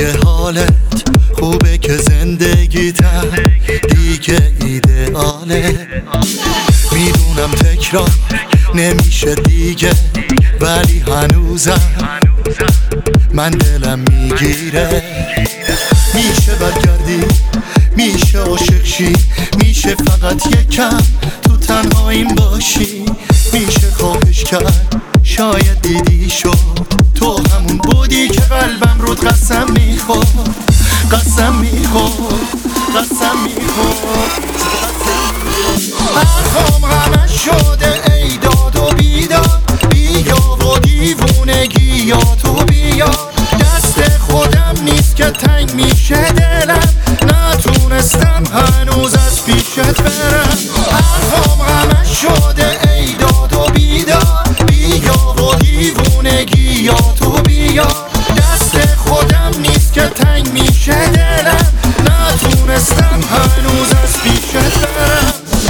که حالت خوبه، که زندگیتم دیگه ایدئاله. میدونم تکرار نمیشه دیگه، ولی هنوزم من دلم میگیره. میشه برگردی، میشه عاشق شی، میشه فقط یکم تو تنهاییم باشی. میشه خواهش کرد شاید دیدی شد، تو همون بودی که قلبم رود قسم میخورد، قسم میخورد، قسم میخورد. حرفام همه شده ای داد و بیداد، بیا و دیوونگی یا تو بیا. دست خودم نیست که تنگ میشه دلم، نتونستم هنوز از پیشت برم. حرفام همه شده ای داد و بیداد، بیا و دیوونگی یا تو بیا. دست خودم نیست که تنگ میشه دلم، نتونستم هنوز از پیشت برم.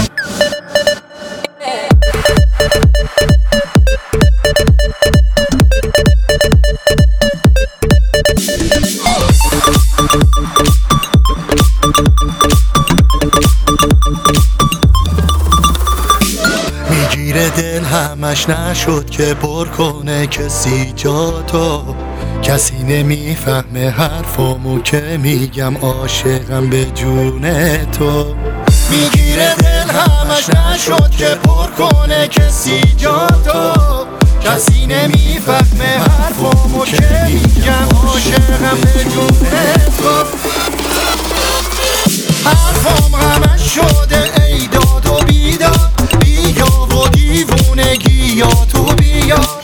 میگیره دل همش نشد که پر کنه کسی جا تو. کسی نمیفهمه حرفامو که میگم عاشقم به جون تو. میگیره دل همش نشد که پر کنه کسی جا تو. کسی نمیفهمه حرفامو که میگم عاشقم به جون تو. حرفام همه شده ای داد و بیداد، بیا و دیوونگی یا تو بیا.